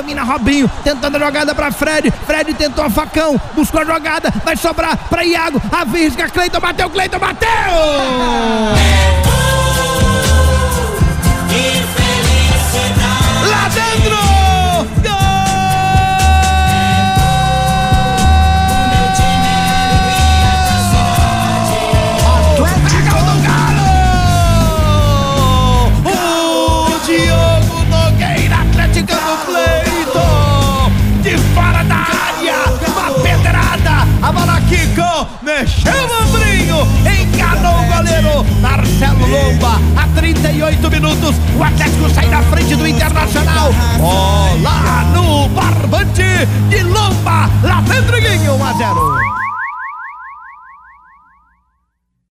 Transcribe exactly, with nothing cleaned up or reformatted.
domina Robinho, tentando a jogada pra Fred. Fred tentou a facão, buscou a jogada, vai sobrar pra Iago. A Virga, Cleiton bateu, Cleiton bateu! Lá dentro! A bola quicou, mexeu o ombrinho, enganou o goleiro Marcelo Lomba. A trinta e oito minutos, o Atlético sai na frente do Internacional. Bola no barbante de Lomba, lá dentro, um a zero.